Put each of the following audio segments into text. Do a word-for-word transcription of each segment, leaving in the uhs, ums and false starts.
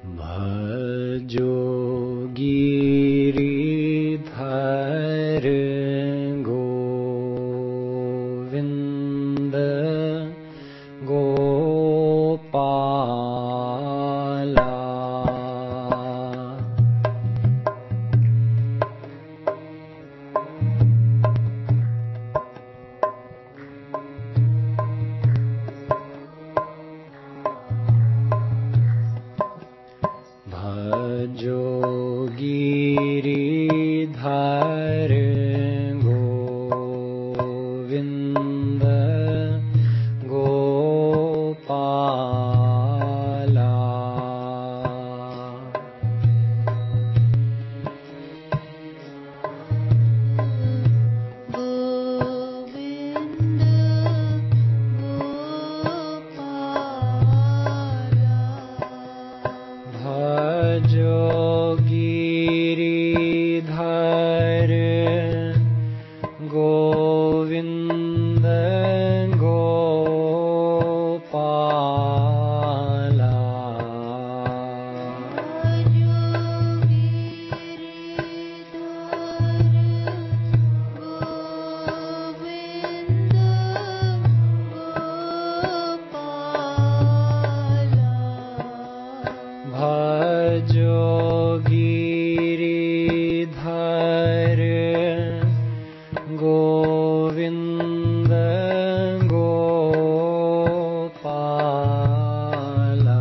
भजो गिरिधर गोविंद गोपाला। भजो गिरिधर गोविंद गोपाला। भजो गिरिधर गोविंद गोपाला। भजो गिरिधर गोविंद गोपाला।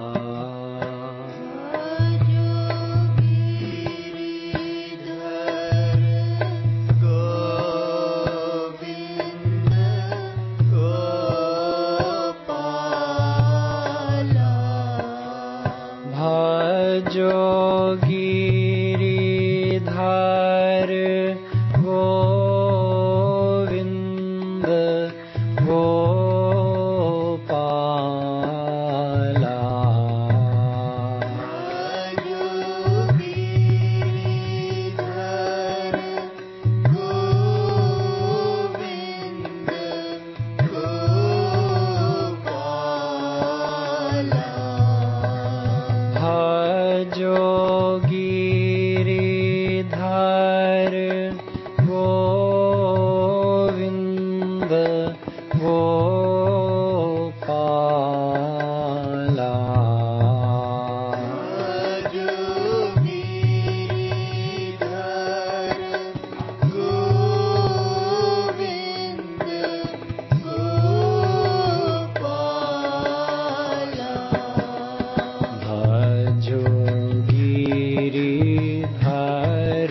भजो गिरिधर गोविंद गोपाला। भजो गिरिधर गोविंद गोपाला। भजो गिरिधर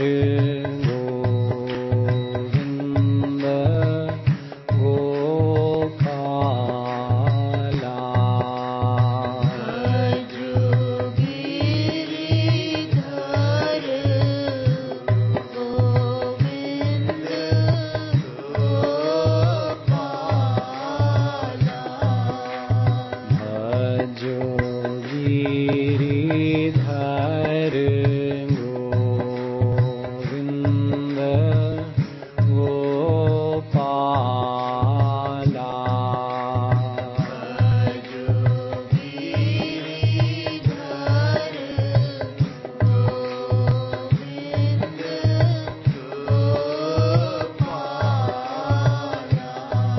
गोविंद गोपाला। भजो गिरिधर गोविंद गोपाला।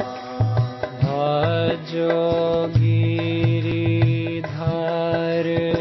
भजो Giridhar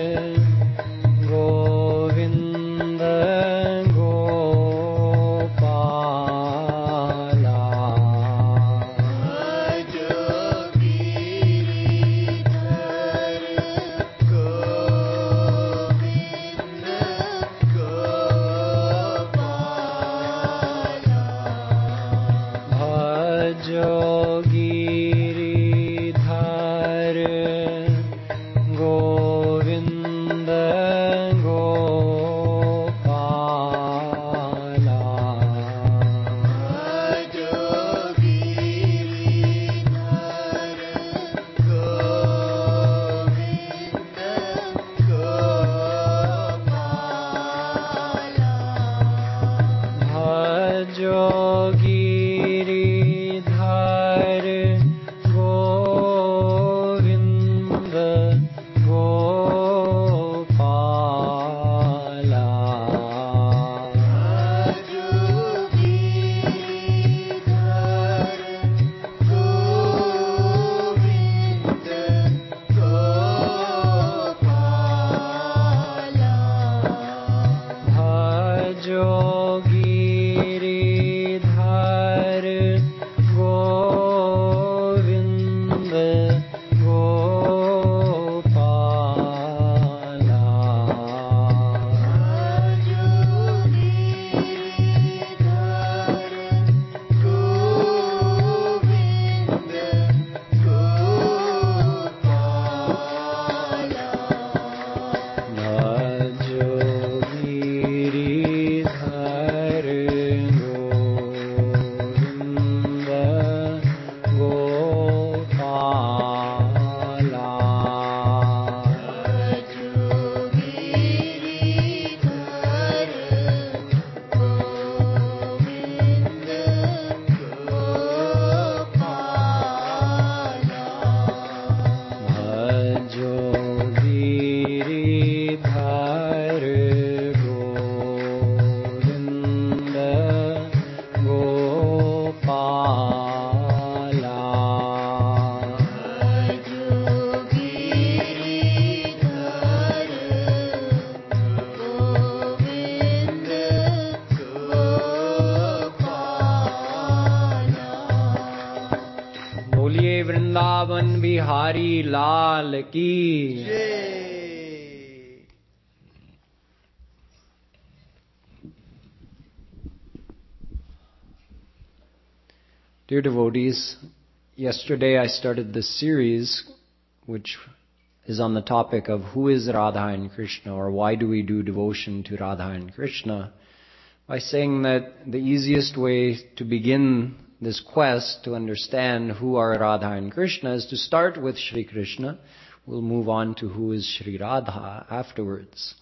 Hari Lal ki. Jai. Dear devotees, yesterday I started this series which is on the topic of who is Radha and Krishna, or why do we do devotion to Radha and Krishna, by saying that the easiest way to begin this quest to understand who are Radha and Krishna is to start with Shri Krishna. We'll move on to who is Shri Radha afterwards.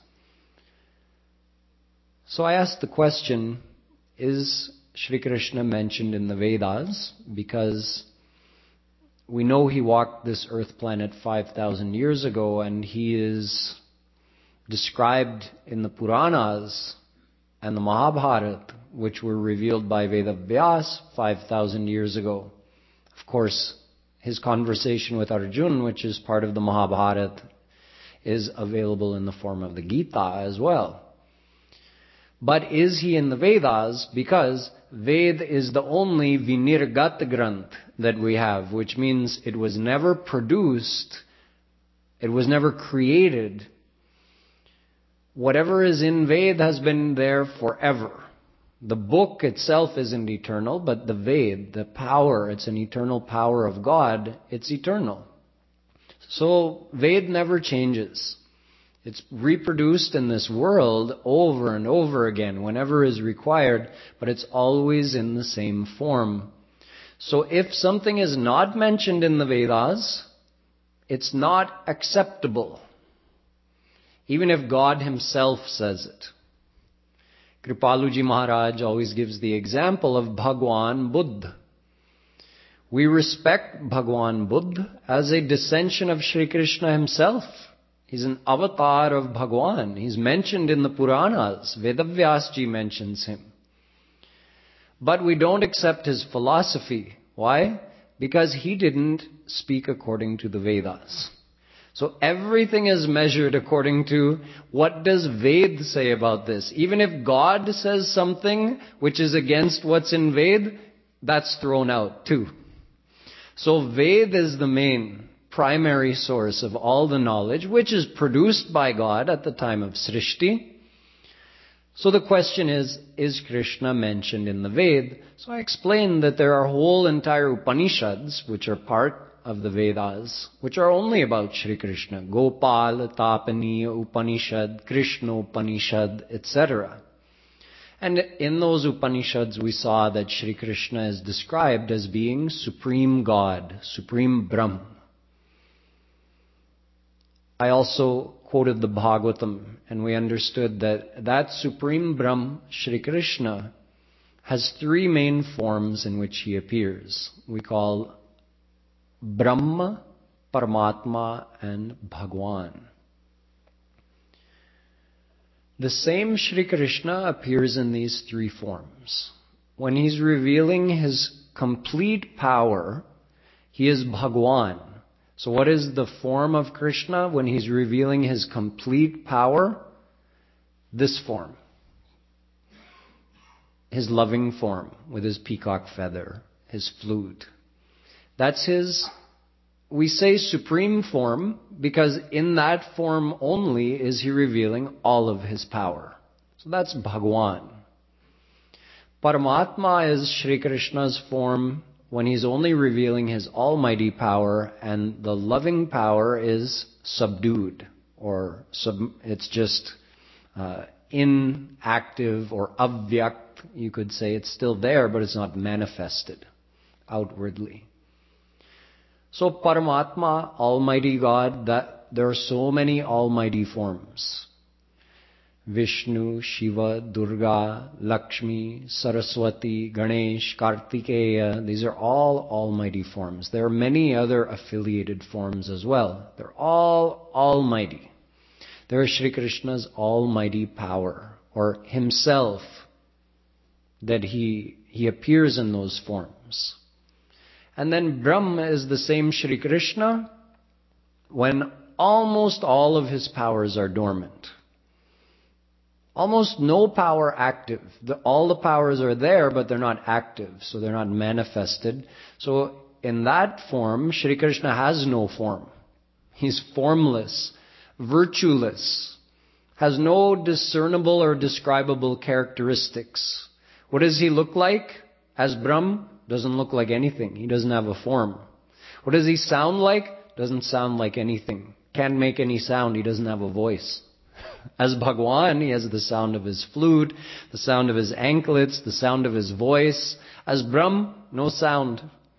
So I asked the question, is Shri Krishna mentioned in the Vedas? Because we know he walked this earth planet five thousand years ago, and he is described in the Puranas and the Mahabharata, which were revealed by Veda Vyas five thousand years ago. Of course, his conversation with Arjuna, which is part of the Mahabharata, is available in the form of the Gita as well. But is he in the Vedas? Because Ved is the only Vinirgat Granth that we have, which means it was never produced, it was never created. Whatever is in Ved has been there forever. The book itself isn't eternal, but the Ved, the power, it's an eternal power of God, it's eternal. So Ved never changes. It's reproduced in this world over and over again, whenever is required, but it's always in the same form. So if something is not mentioned in the Vedas, it's not acceptable, even if God himself says it. Kripaluji Maharaj always gives the example of Bhagwan Buddha. We respect Bhagwan Buddha as a descension of Shri Krishna himself. He's an avatar of Bhagwan. He's mentioned in the Puranas. Vedavyasji mentions him. But we don't accept his philosophy. Why? Because he didn't speak according to the Vedas. So everything is measured according to what does Ved say about this. Even if God says something which is against what's in Ved, that's thrown out too. So Ved is the main primary source of all the knowledge, which is produced by God at the time of Srishti. So the question is, is Krishna mentioned in the Ved? So I explained that there are whole entire Upanishads, which are part of the Vedas, which are only about Shri Krishna. Gopal, Tapaniya Upanishad, Krishna Upanishad, et cetera. And in those Upanishads we saw that Shri Krishna is described as being Supreme God, Supreme Brahm. I also quoted the Bhagavatam, and we understood that that Supreme Brahm, Shri Krishna, has three main forms in which he appears. We call Brahma, Paramatma, and Bhagwan. The same Shri Krishna appears in these three forms. When he's revealing his complete power, he is Bhagwan. So what is the form of Krishna when he's revealing his complete power? This form. His loving form with his peacock feather, his flute. That's his, we say supreme form, because in that form only is he revealing all of his power. So that's Bhagwan. Paramatma is Shri Krishna's form when he's only revealing his almighty power, and the loving power is subdued, or sub, it's just uh, inactive or avyakt, you could say. It's still there, but it's not manifested outwardly. So Paramatma, Almighty God, that there are so many almighty forms. Vishnu, Shiva, Durga, Lakshmi, Saraswati, Ganesh, Kartikeya, these are all almighty forms. There are many other affiliated forms as well. They're all almighty. There is Shri Krishna's almighty power, or himself, that he, he appears in those forms. And then Brahma is the same Shri Krishna when almost all of his powers are dormant. Almost no power active. The, all the powers are there, but they're not active, so they're not manifested. So in that form, Shri Krishna has no form. He's formless, virtueless, has no discernible or describable characteristics. What does he look like? As Brahm, doesn't look like anything. He doesn't have a form. What does he sound like? Doesn't sound like anything. Can't make any sound. He doesn't have a voice. As Bhagwan, he has the sound of his flute, the sound of his anklets, the sound of his voice. As Brahm, no sound.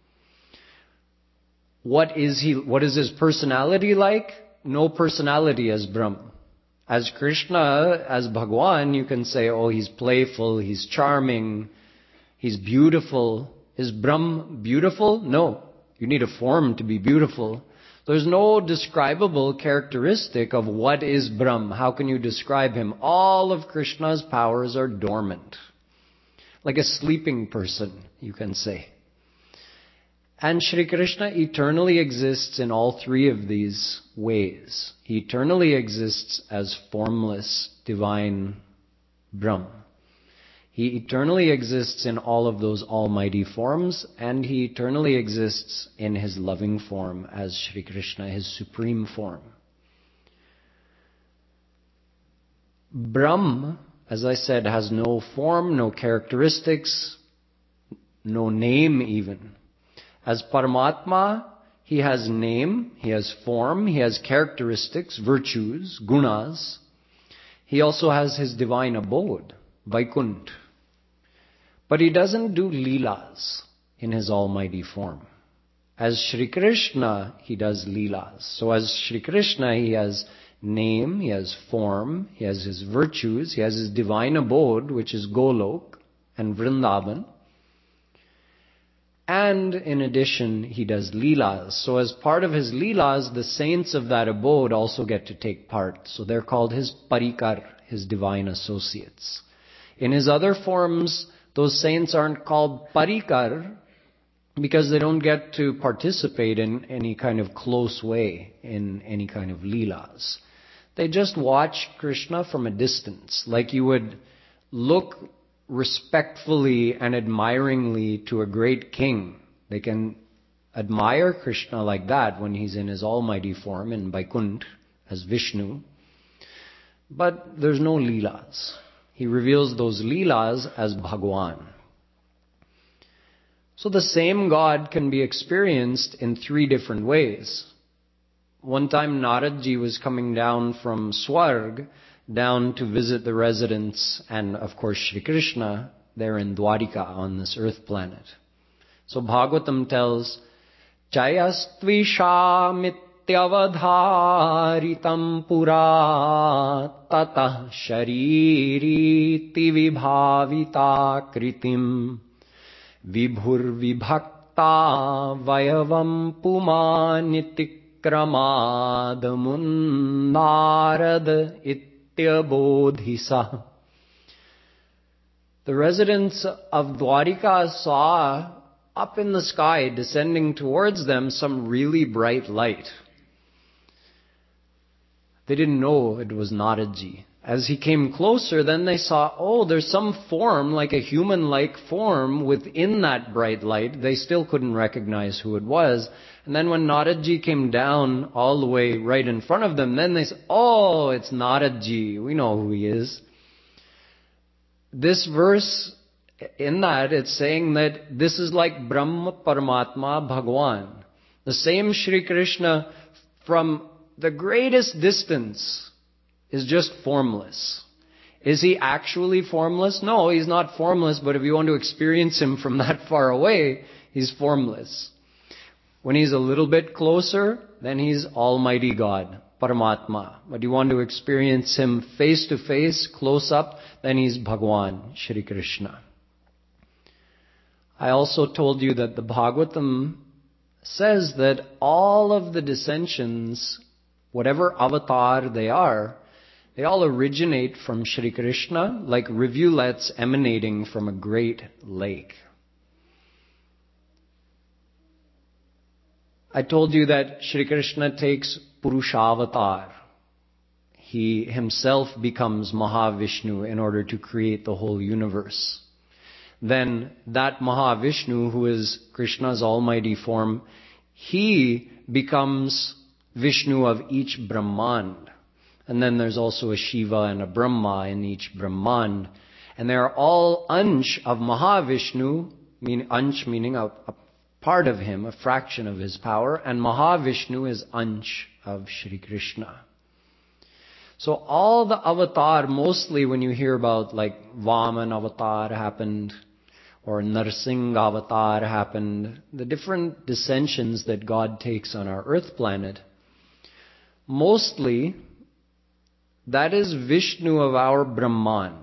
What is he? What is his personality like? No personality as Brahm. As Krishna, as Bhagwan, you can say, oh, he's playful, he's charming, he's beautiful. Is Brahm beautiful? No. You need a form to be beautiful. There's no describable characteristic of what is Brahm. How can you describe him? All of Krishna's powers are dormant. Like a sleeping person, you can say. And Shri Krishna eternally exists in all three of these ways. He eternally exists as formless, divine Brahm. He eternally exists in all of those almighty forms, and he eternally exists in his loving form as Shri Krishna, his supreme form. Brahm, as I said, has no form, no characteristics, no name even. As Paramatma, he has name, he has form, he has characteristics, virtues, gunas. He also has his divine abode, Vaikunt. But he doesn't do leelas in his almighty form. As Shri Krishna, he does leelas. So as Shri Krishna, he has name, he has form, he has his virtues, he has his divine abode, which is Golok and Vrindavan. And in addition, he does leelas. So as part of his leelas, the saints of that abode also get to take part. So they're called his parikar, his divine associates. In his other forms, those saints aren't called parikar because they don't get to participate in any kind of close way in any kind of leelas. They just watch Krishna from a distance, like you would look respectfully and admiringly to a great king. They can admire Krishna like that when he's in his almighty form in Vaikunt as Vishnu. But there's no leelas. He reveals those leelas as Bhagwan. So the same God can be experienced in three different ways. One time Naradji was coming down from Swarg down to visit the residents and of course Shri Krishna there in Dwarika on this earth planet. So Bhagavatam tells, Chayastvisha mityavadharitam pura tatah shariri vibhavita kritim vibhur vibhakta vayavam pumanitikramadamunarad it Bodhisa. The residents of Dwarika saw up in the sky descending towards them some really bright light. They didn't know it was Naradji. As he came closer, then they saw, oh, there's some form, like a human-like form within that bright light. They still couldn't recognize who it was. And then when Naradji came down all the way right in front of them, then they said, oh, it's Naradji. We know who he is. This verse, in that, it's saying that this is like Brahma, Paramatma, Bhagwan. The same Shri Krishna from the greatest distance is just formless. Is he actually formless? No, he's not formless, but if you want to experience him from that far away, he's formless. When he's a little bit closer, then he's Almighty God, Paramatma. But you want to experience him face to face, close up, then he's Bhagwan, Shri Krishna. I also told you that the Bhagavatam says that all of the dissensions, whatever avatar they are, they all originate from Shri Krishna, like rivulets emanating from a great lake. I told you that Shri Krishna takes Purushavatar. He himself becomes Mahavishnu in order to create the whole universe. then that Mahavishnu, who is Krishna's almighty form, he becomes Vishnu of each Brahmand. And then there's also a Shiva and a Brahma in each Brahmand. And they are all Ansh of Mahavishnu, mean, Ansh meaning a, a part of him, a fraction of his power, and Mahavishnu is Ansh of Shri Krishna. So all the avatar, mostly when you hear about like Vaman avatar happened, or Narsingh avatar happened, the different dissensions that God takes on our earth planet, mostly that is Vishnu of our Brahmand.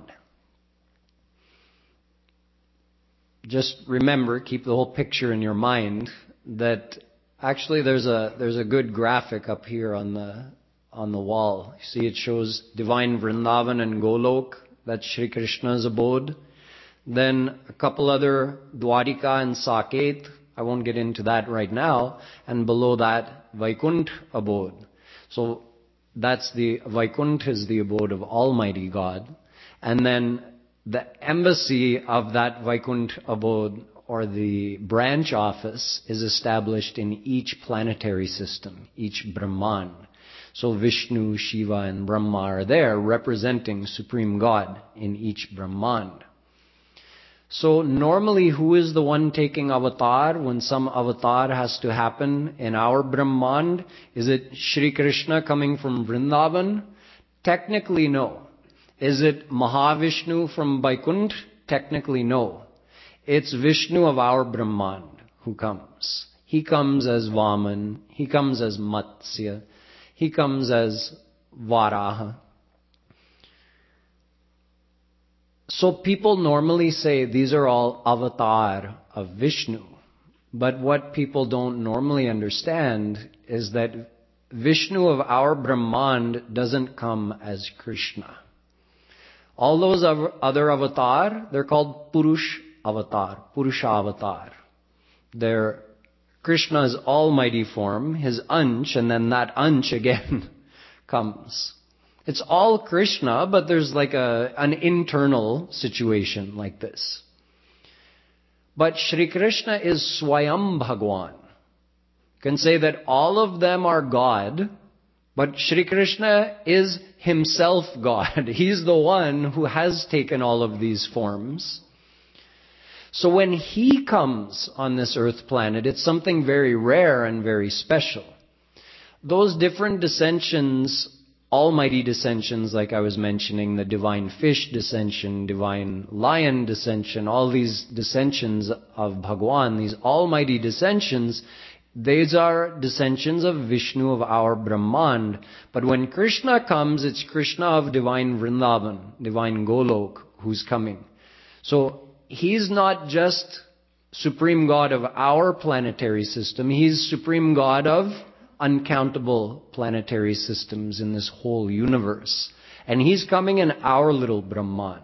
Just remember, keep the whole picture in your mind, that actually there's a there's a good graphic up here on the on the wall. You see, it shows divine Vrindavan and Golok, that's Shri Krishna's abode. Then a couple other Dwarika and Saket. I won't get into that right now. And below that, Vaikuntha abode. So that's the Vaikuntha is the abode of Almighty God. And then the embassy of that Vaikuntha abode, or the branch office, is established in each planetary system, each Brahman. So Vishnu, Shiva and Brahma are there representing Supreme God in each Brahman. So normally who is the one taking avatar when some avatar has to happen in our Brahmand? Is it Shri Krishna coming from Vrindavan? Technically no. Is it Mahavishnu from Vaikuntha? Technically no. It's Vishnu of our Brahmand who comes. He comes as Vaman. He comes as Matsya. He comes as Varaha. So people normally say these are all avatar of Vishnu. But what people don't normally understand is that Vishnu of our Brahmand doesn't come as Krishna. All those other avatar, they're called Purush avatar, Purusha avatar. They're Krishna's almighty form, his Ansh, and then that Ansh again comes. It's all Krishna, but there's like a an internal situation like this. But Shri Krishna is Swayam Bhagwan. You can say that all of them are God, but Shri Krishna is himself God. He's the one who has taken all of these forms. So when he comes on this earth planet, it's something very rare and very special. Those different dissensions, almighty dissensions, like I was mentioning, the divine fish dissension, divine lion dissension, all these dissensions of Bhagwan, these almighty dissensions, these are dissensions of Vishnu of our Brahmand. But when Krishna comes, it's Krishna of divine Vrindavan, divine Golok, who's coming. So he's not just Supreme God of our planetary system, he's Supreme God of uncountable planetary systems in this whole universe. And he's coming in our little Brahmand.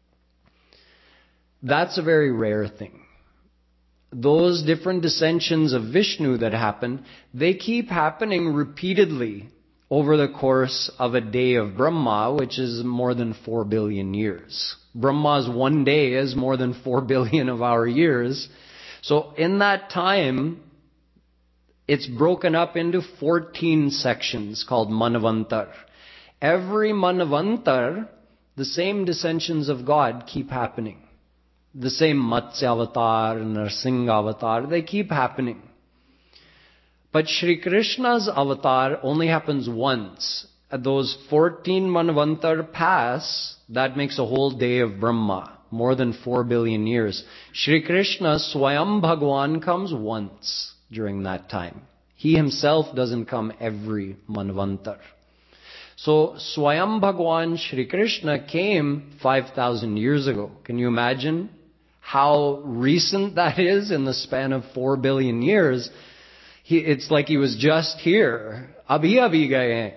That's a very rare thing. Those different dissensions of Vishnu that happen, they keep happening repeatedly over the course of a day of Brahma, which is more than four billion years. Brahma's one day is more than four billion of our years. So in that time, it's broken up into fourteen sections called Manvantar. Every Manvantar, the same dissensions of God keep happening. The same Matsya avatar and Narsingh avatar, they keep happening. But Shri Krishna's avatar only happens once. At those fourteen Manvantar pass, that makes a whole day of Brahma, more than four billion years. Shri Krishna, Swayam Bhagwan, comes once during that time. He himself doesn't come every Manvantar. So Swayam Bhagwan Shri Krishna came five thousand years ago. Can you imagine how recent that is in the span of four billion years? He, it's like he was just here. Abhi abhi gaye.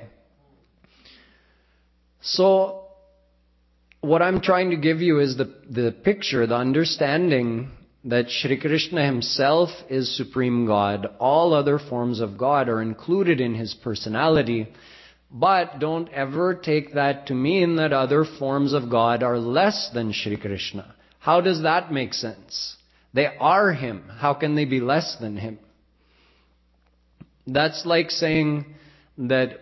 So what I'm trying to give you is the, the picture, the understanding that Shri Krishna himself is Supreme God. All other forms of God are included in his personality. But don't ever take that to mean that other forms of God are less than Shri Krishna. How does that make sense? They are Him. How can they be less than Him? That's like saying that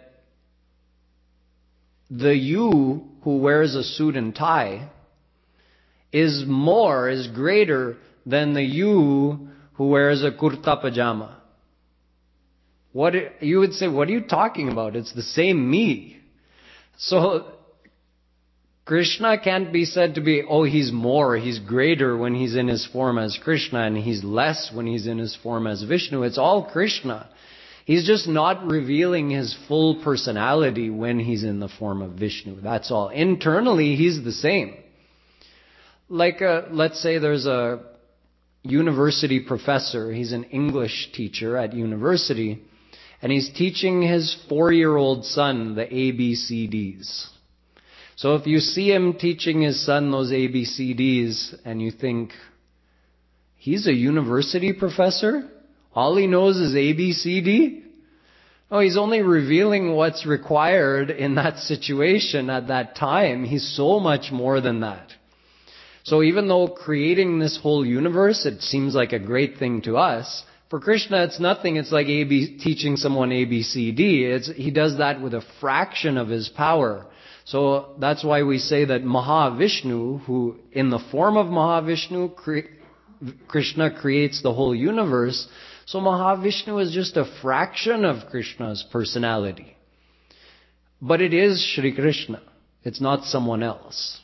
the you who wears a suit and tie is more, is greater than the you who wears a kurta pajama. What you would say, what are you talking about? It's the same me. So Krishna can't be said to be, oh, he's more, he's greater when he's in his form as Krishna, and he's less when he's in his form as Vishnu. It's all Krishna. He's just not revealing his full personality when he's in the form of Vishnu. That's all. Internally, he's the same. Like, a, let's say there's a university professor. He's an English teacher at university, and he's teaching his four-year-old son the A B C Ds. So if you see him teaching his son those A B C Ds, and you think, he's a university professor? All he knows is A B C D? No, he's only revealing what's required in that situation at that time. He's so much more than that. So even though creating this whole universe, it seems like a great thing to us, for Krishna it's nothing. It's like A B, teaching someone A B C D. It's, he does that with a fraction of his power. So that's why we say that Mahavishnu, who in the form of Mahavishnu, cre- Krishna creates the whole universe. So Mahavishnu is just a fraction of Krishna's personality. But it is Shri Krishna. It's not someone else.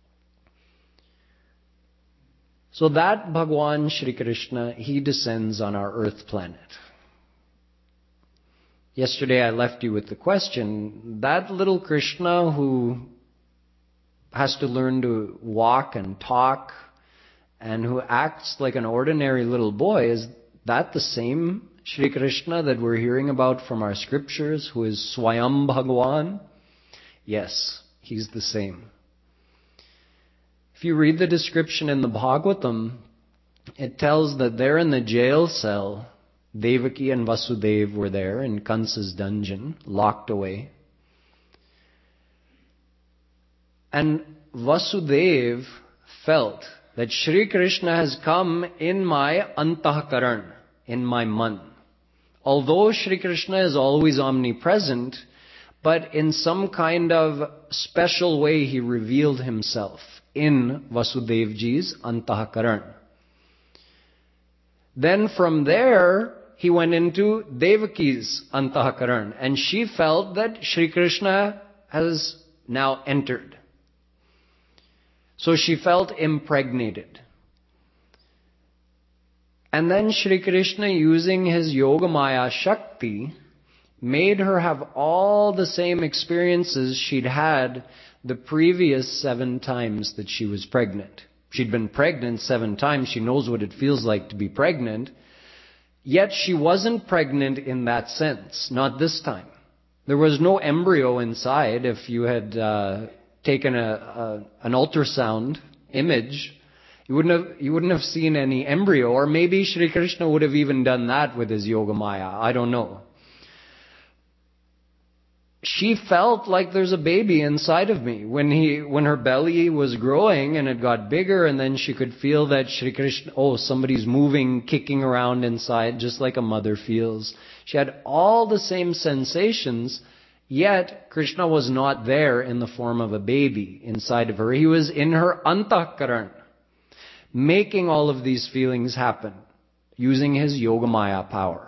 So that Bhagwan Shri Krishna, he descends on our earth planet. Yesterday I left you with the question, that little Krishna who has to learn to walk and talk and who acts like an ordinary little boy, is that the same Shri Krishna that we're hearing about from our scriptures, who is Swayam Bhagwan? Yes, he's the same. If you read the description in the Bhagavatam, it tells that there in the jail cell, Devaki and Vasudeva were there in Kansa's dungeon, locked away. And Vasudeva felt that Shri Krishna has come in my antahkaran, in my man. Although Shri Krishna is always omnipresent, but in some kind of special way he revealed himself in Vasudevji's antahkaran. Then from there, he went into Devaki's antahkaran, and she felt that Shri Krishna has now entered. So she felt impregnated. And then Shri Krishna, using his Yogamaya Shakti, made her have all the same experiences she'd had the previous seven times that she was pregnant. She'd been pregnant seven times. She knows what it feels like to be pregnant. Yet she wasn't pregnant in that sense. Not this time. There was no embryo inside. If you had uh, taken a, a an ultrasound image, you wouldn't have you wouldn't have seen any embryo. Or maybe Shri Krishna would have even done that with his Yogamaya. I don't know. She felt like there's a baby inside of me. When he, when her belly was growing and it got bigger, and then she could feel that Shri Krishna, oh, somebody's moving, kicking around inside, just like a mother feels. She had all the same sensations, yet Krishna was not there in the form of a baby inside of her. He was in her antahkaran, making all of these feelings happen, using his Yogamaya power.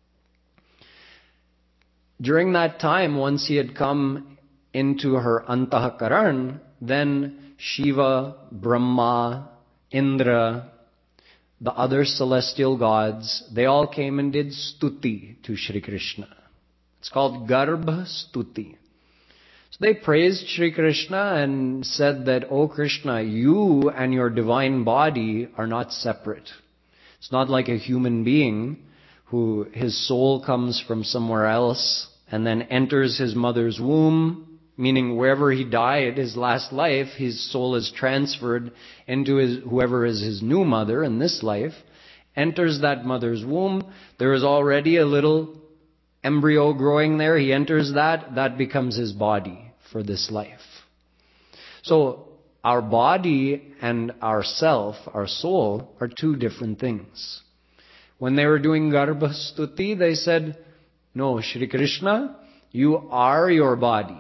During that time, once he had come into her antahkaran, then Shiva, Brahma, Indra, the other celestial gods, they all came and did stuti to Shri Krishna. It's called Garbha Stuti. So they praised Shri Krishna and said that, "O Krishna, you and your divine body are not separate. It's not like a human being who his soul comes from somewhere else and then enters his mother's womb, meaning wherever he died, his last life, his soul is transferred into his, whoever is his new mother in this life, enters that mother's womb. There is already a little embryo growing there. He enters that, that becomes his body for this life." So our body and our self, our soul, are two different things. When they were doing Garbhastuti, they said, no, Shri Krishna, you are your body.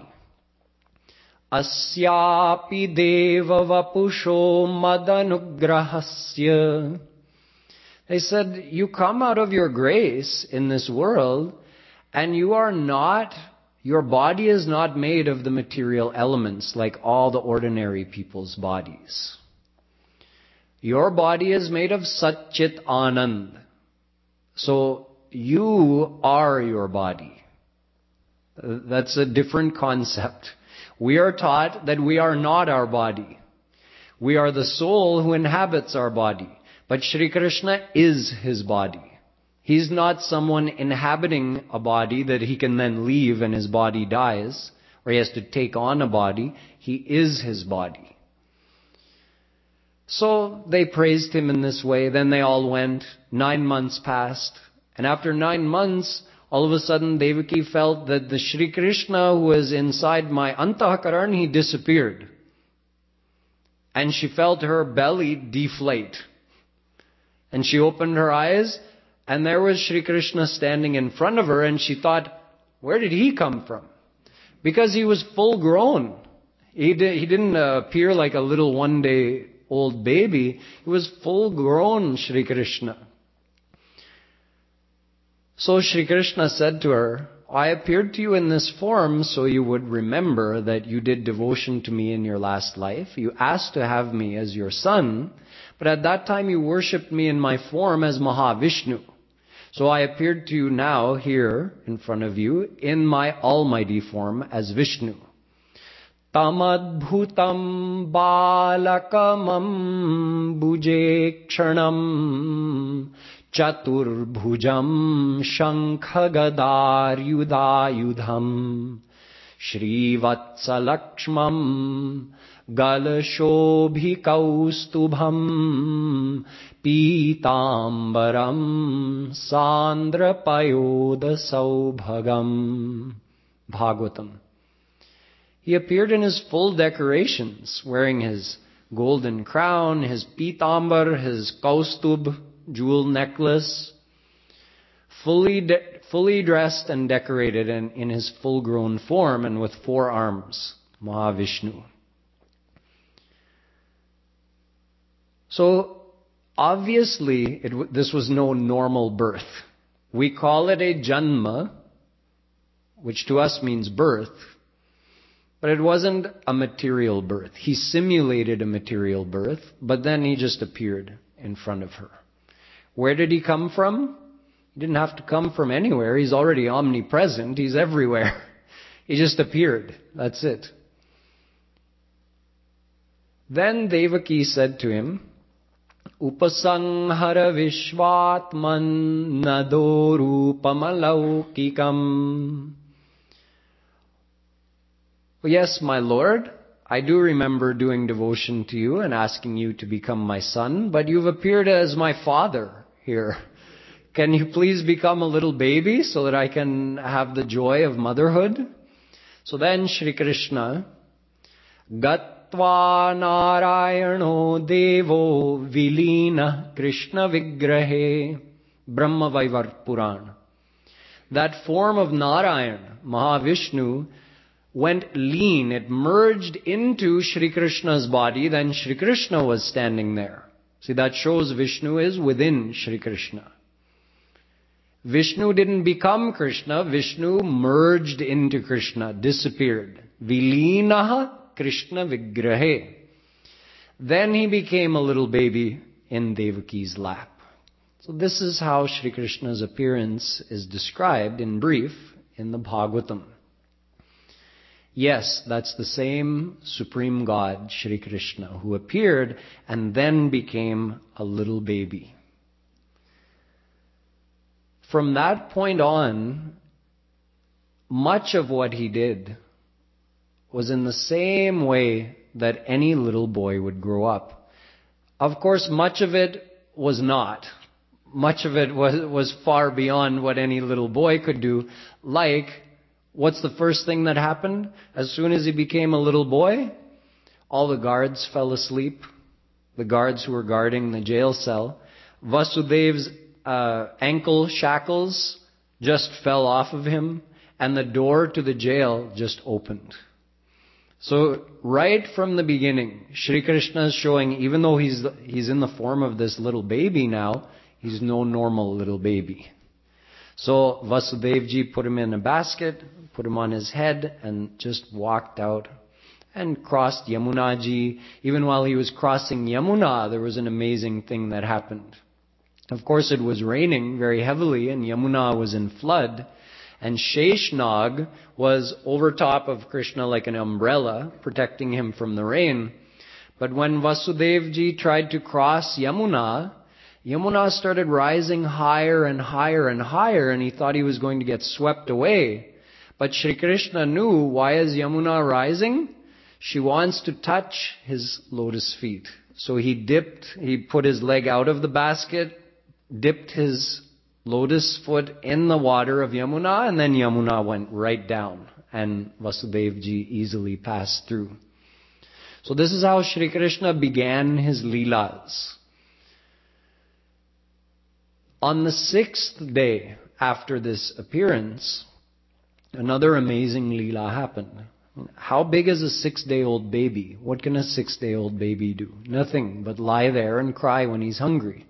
Asyapi deva vapusho madanugrahasya. They said, you come out of your grace in this world, and you are not, your body is not made of the material elements like all the ordinary people's bodies. Your body is made of Satchit Anand. So you are your body. That's a different concept. We are taught that we are not our body. We are the soul who inhabits our body. But Shri Krishna is his body. He's not someone inhabiting a body that he can then leave and his body dies, or he has to take on a body. He is his body. So they praised him in this way. Then they all went. Nine months passed. And after nine months, all of a sudden Devaki felt that the Shri Krishna who was inside my antahakaran, he disappeared. And she felt her belly deflate. And she opened her eyes, and there was Shri Krishna standing in front of her, and she thought, where did he come from? Because he was full grown. He, did, he didn't uh, appear like a little one-day-old baby. He was full grown, Shri Krishna. So Shri Krishna said to her, I appeared to you in this form so you would remember that you did devotion to me in your last life. You asked to have me as your son, but at that time you worshipped me in my form as Mahavishnu. So I appeared to you now here in front of you in my almighty form as Vishnu. Tamadbhutam balakamam bhujekshanam Chaturbhujam Shankhagadar Yudayudham Shrivatsalakshmam Galashobhikaustubham Pitambaram Sandrapayoda Saubhagam. Bhagavatam. He appeared in his full decorations, wearing his golden crown, his pitambar, his kaustubh, jewel necklace, fully de- fully dressed and decorated in, in his full-grown form and with four arms, Mahavishnu. So, obviously, it w- this was no normal birth. We call it a janma, which to us means birth, but it wasn't a material birth. He simulated a material birth, but then he just appeared in front of her. Where did he come from? He didn't have to come from anywhere. He's already omnipresent. He's everywhere. He just appeared. That's it. Then Devaki said to him, Upasanghara Vishvatman Nadorupamalaukikam. Well, yes, my Lord, I do remember doing devotion to you and asking you to become my son, but you've appeared as my father here. Can you please become a little baby so that I can have the joy of motherhood? So then Shri Krishna, Gatva Narayano Devo Vilina Krishna Vigrahe, Brahma Vaivar Purana. That form of Narayan, Mahavishnu, went lean. It merged into Shri Krishna's body. Then Shri Krishna was standing there. See, that shows Vishnu is within Shri Krishna. Vishnu didn't become Krishna. Vishnu merged into Krishna, disappeared. Vilinaha Krishna Vigrahe. Then he became a little baby in Devaki's lap. So this is how Shri Krishna's appearance is described in brief in the Bhagavatam. Yes, that's the same Supreme God, Shri Krishna, who appeared and then became a little baby. From that point on, much of what he did was in the same way that any little boy would grow up. Of course, much of it was not. Much of it was, was far beyond what any little boy could do, like, what's the first thing that happened? As soon as he became a little boy, all the guards fell asleep, the guards who were guarding the jail cell. Vasudev's uh, ankle shackles just fell off of him, and the door to the jail just opened. So right from the beginning, Shri Krishna is showing, even though he's he's in the form of this little baby now, he's no normal little baby. So Vasudevji put him in a basket, put him on his head, and just walked out and crossed Yamunaji. Even while he was crossing Yamuna, there was an amazing thing that happened. Of course, it was raining very heavily, and Yamuna was in flood. And Sheshnag was over top of Krishna like an umbrella, protecting him from the rain. But when Vasudevji tried to cross Yamuna, Yamuna started rising higher and higher and higher, and he thought he was going to get swept away. But Shri Krishna knew, why is Yamuna rising? She wants to touch his lotus feet. So he dipped, he put his leg out of the basket, dipped his lotus foot in the water of Yamuna, and then Yamuna went right down, and Vasudevji easily passed through. So this is how Shri Krishna began his Leelas. On the sixth day after this appearance, another amazing Leela happened. How big is a six-day-old baby? What can a six-day-old baby do? Nothing but lie there and cry when he's hungry.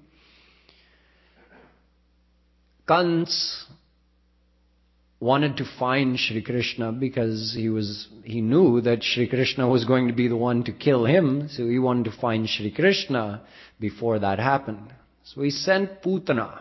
Kans wanted to find Shri Krishna because he was he knew that Shri Krishna was going to be the one to kill him, so he wanted to find Shri Krishna before that happened. So he sent Putana.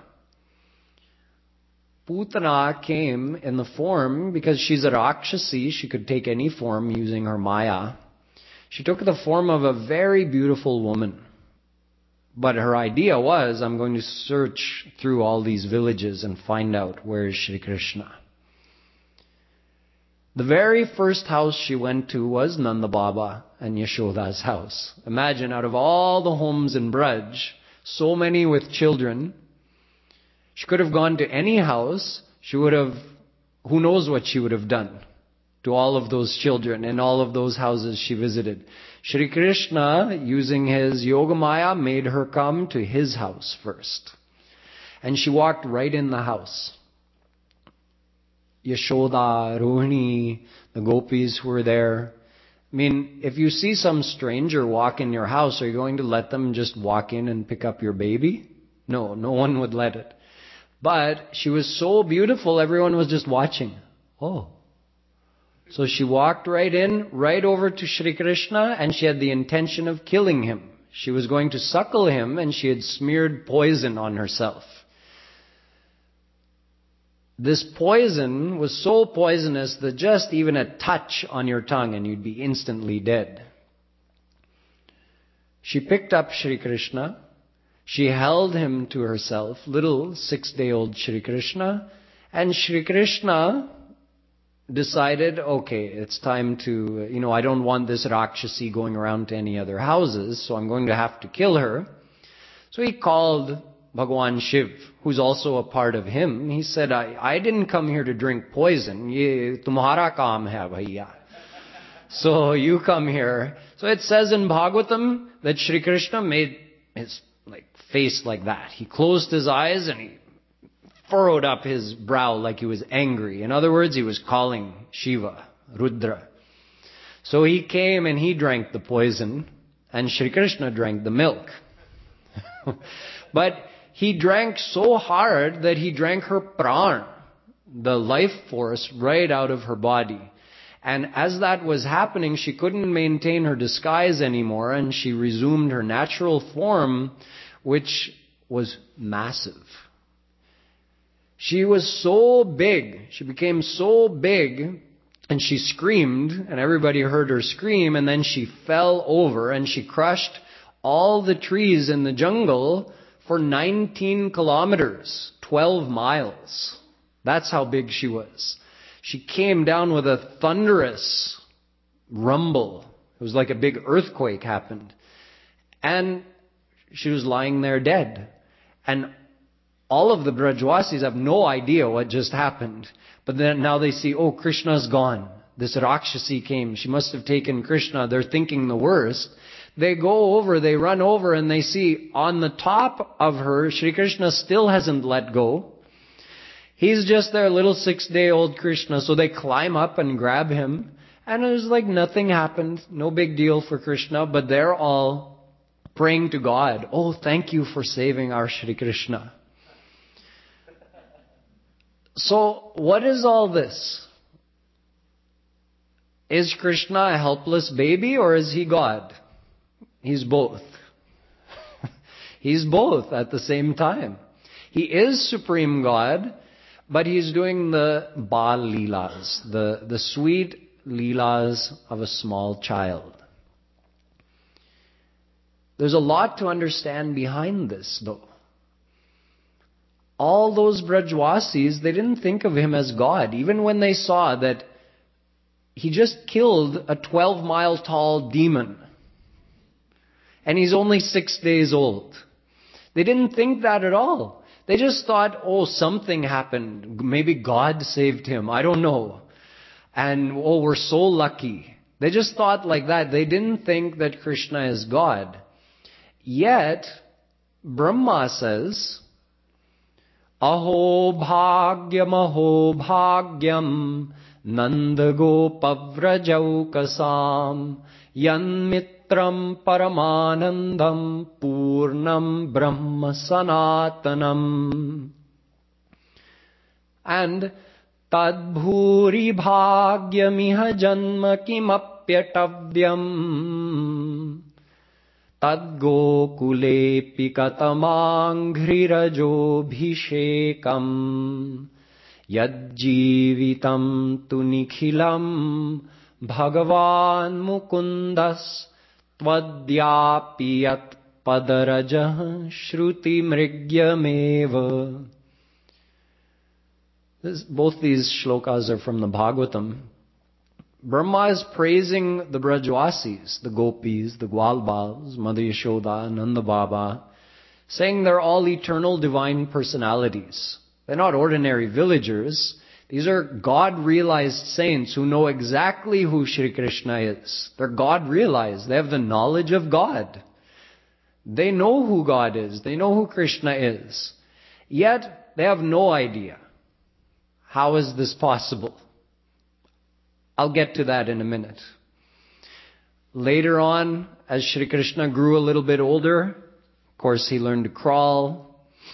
Putana came in the form, because she's a Rakshasi, she could take any form using her Maya. She took the form of a very beautiful woman. But her idea was, I'm going to search through all these villages and find out where is Shri Krishna. The very first house she went to was Nanda Baba and Yashoda's house. Imagine, out of all the homes in Braj, so many with children, she could have gone to any house. She would have, who knows what she would have done to all of those children in all of those houses she visited. Shri Krishna, using his Yogamaya, made her come to his house first. And she walked right in the house. Yashoda, Rohini, the gopis who were there. I mean, if you see some stranger walk in your house, are you going to let them just walk in and pick up your baby? No, no one would let it. But she was so beautiful, everyone was just watching. Oh. So she walked right in, right over to Shri Krishna, and she had the intention of killing him. She was going to suckle him, and she had smeared poison on herself. This poison was so poisonous that just even a touch on your tongue and you'd be instantly dead. She picked up Shri Krishna. She held him to herself, little six-day-old Shri Krishna, and Shri Krishna decided, okay, it's time to, you know, I don't want this Rakshasi going around to any other houses, so I'm going to have to kill her. So he called Bhagwan Shiv, who's also a part of him. He said, I, I didn't come here to drink poison. Ye tumhara kaam hai bhaiya. So you come here. So it says in Bhagavatam that Shri Krishna made his like face like that. He closed his eyes and he furrowed up his brow like he was angry. In other words, he was calling Shiva, Rudra. So he came and he drank the poison, and Shri Krishna drank the milk. But he drank so hard that he drank her pran, the life force, right out of her body. And as that was happening, she couldn't maintain her disguise anymore, and she resumed her natural form, which was massive. She was so big, she became so big, and she screamed, and everybody heard her scream, and then she fell over, and she crushed all the trees in the jungle for nineteen kilometers, twelve miles. That's how big she was. She came down with a thunderous rumble. It was like a big earthquake happened. And she was lying there dead. And all of the Brajwasis have no idea what just happened. But then now they see, oh, Krishna's gone. this Rakshasi came. She must have taken Krishna. They're thinking the worst. They go over, they run over, and they see on the top of her, Shri Krishna still hasn't let go. He's just their little six-day-old Krishna. So they climb up and grab him. And it was like nothing happened. No big deal for Krishna. But they're all praying to God. Oh, thank you for saving our Shri Krishna. So what is all this? Is Krishna a helpless baby or is he God? He's both. He's both at the same time. He is Supreme God, but He's doing the Bal Leelas, the, the sweet Leelas of a small child. There's a lot to understand behind this, though. All those Brajwasis, they didn't think of Him as God, even when they saw that He just killed a twelve-mile tall demon. And He's only six days old. They didn't think that at all. They just thought, oh, something happened. Maybe God saved him. I don't know. And, oh, we're so lucky. They just thought like that. They didn't think that Krishna is God. Yet, Brahma says, Aho bhagyam, aho bhagyam, nanda gopavrajau yan mitram paramanandam purnam brahma sanatanam. And tadbhuri bhagyamiha janma kimapyatavyam tadgokule pikatamanghrirajo bhishekam yajjivitam tu nikhilam Bhagavan mukundas tvadyapiyat padarajah shruti mrigyameva. This, both these shlokas are from the Bhagavatam. Brahma is praising the Brajwasis, the Gopis, the Gwalbals, Mother Yashoda, Nanda Baba, saying they're all eternal divine personalities. They're not ordinary villagers. These are God-realized saints who know exactly who Shri Krishna is. They're God-realized. They have the knowledge of God. They know who God is. They know who Krishna is. Yet, they have no idea. How is this possible? I'll get to that in a minute. Later on, as Shri Krishna grew a little bit older, of course he learned to crawl.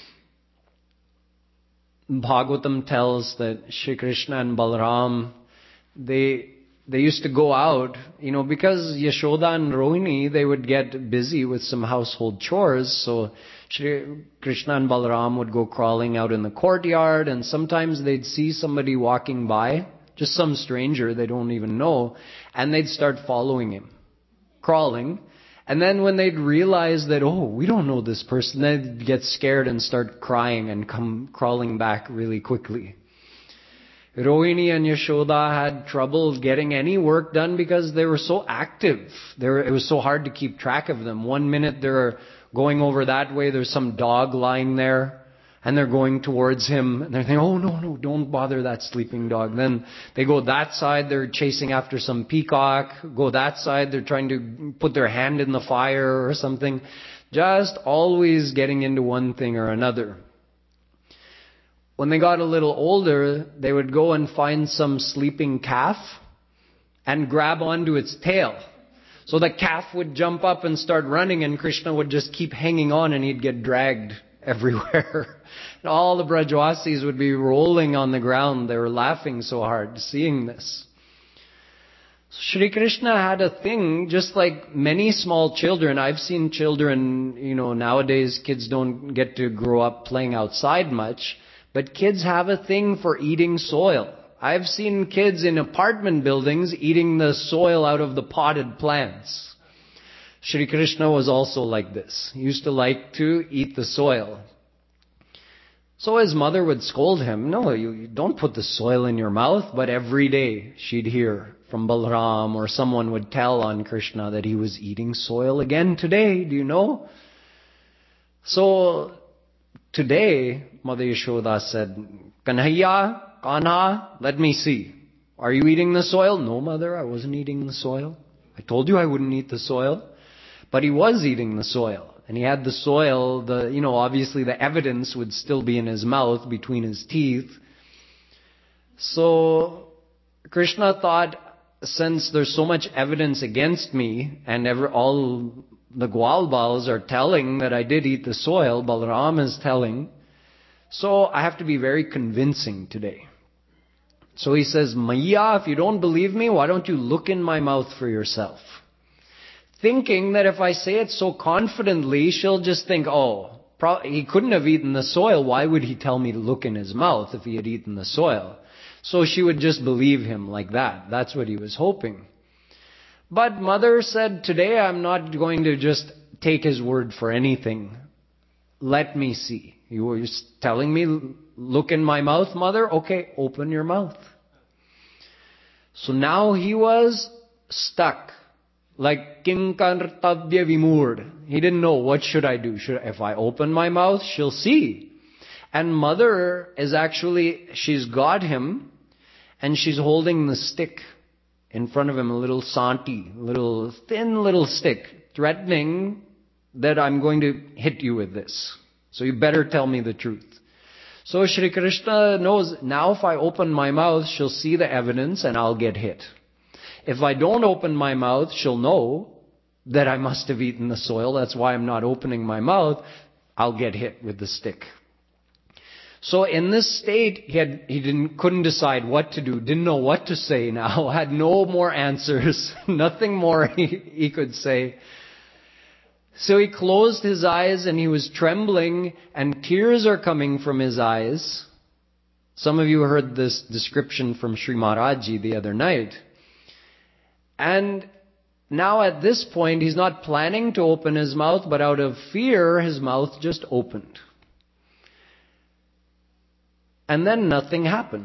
Bhagavatam tells that Shri Krishna and Balaram, they they used to go out, you know, because Yashoda and Rohini, they would get busy with some household chores. So Shri Krishna and Balaram would go crawling out in the courtyard, and sometimes they'd see somebody walking by, just some stranger they don't even know, and they'd start following him, crawling. And then when they'd realize that, oh, we don't know this person, they'd get scared and start crying and come crawling back really quickly. Rohini and Yashoda had trouble getting any work done because they were so active. They were, it was so hard to keep track of them. One minute they're going over that way, there's some dog lying there, and they're going towards him, and they're thinking, oh, no, no, don't bother that sleeping dog. Then they go that side, they're chasing after some peacock. Go that side, they're trying to put their hand in the fire or something. Just always getting into one thing or another. When they got a little older, they would go and find some sleeping calf and grab onto its tail. So the calf would jump up and start running, and Krishna would just keep hanging on, and he'd get dragged everywhere. And all the Brajwasis would be rolling on the ground. They were laughing so hard seeing this. Shri Krishna had a thing, just like many small children. I've seen children, you know, nowadays kids don't get to grow up playing outside much, but kids have a thing for eating soil. I've seen kids in apartment buildings eating the soil out of the potted plants. Shri Krishna was also like this. He used to like to eat the soil. So his mother would scold him, no, you, you don't put the soil in your mouth. But every day she'd hear from Balaram, or someone would tell on Krishna that he was eating soil again today, do you know? So today, Mother Yashoda said, Kanhaiya, Kanha, let me see. Are you eating the soil? No, mother, I wasn't eating the soil. I told you I wouldn't eat the soil. But he was eating the soil. And he had the soil, the, you know, obviously the evidence would still be in his mouth between his teeth. So Krishna thought, since there's so much evidence against me, and ever, all the Gwalbals are telling that I did eat the soil, Balaram is telling, so I have to be very convincing today. So he says, Maiya, if you don't believe me, why don't you look in my mouth for yourself? Thinking that if I say it so confidently, she'll just think, oh, pro- he couldn't have eaten the soil. Why would he tell me to look in his mouth if he had eaten the soil? So she would just believe him like that. That's what he was hoping. But mother said, today I'm not going to just take his word for anything. Let me see. You were telling me, look in my mouth, mother? Okay, open your mouth. So now he was stuck. Like Kim Kartavya Vimur. He didn't know, what should I do? Should, if I open my mouth, she'll see. And mother is actually, she's got him, and she's holding the stick in front of him, a little santi, little thin little stick, threatening that I'm going to hit you with this. So you better tell me the truth. So Shri Krishna knows, now if I open my mouth, she'll see the evidence and I'll get hit. If I don't open my mouth, she'll know that I must have eaten the soil. That's why I'm not opening my mouth. I'll get hit with the stick. So in this state, he had, he didn't, couldn't decide what to do, didn't know what to say now, had no more answers, nothing more he, he could say. So he closed his eyes and he was trembling and tears are coming from his eyes. Some of you heard this description from Sri Maharajji the other night. And now at this point, he's not planning to open his mouth, but out of fear, his mouth just opened. And then nothing happened.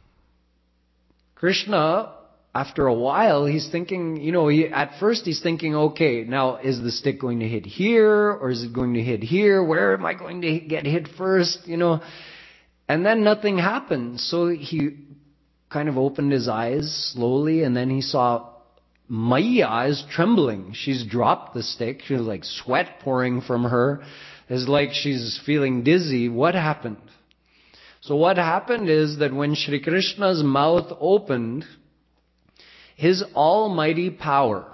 Krishna, after a while, he's thinking, you know, he, at first he's thinking, okay, now is the stick going to hit here or is it going to hit here? Where am I going to get hit first? You know, and then nothing happened. So he kind of opened his eyes slowly and then he saw Maiya is trembling. She's dropped the stick. She's like sweat pouring from her. It's like she's feeling dizzy. What happened? So what happened is that when Shri Krishna's mouth opened, his almighty power,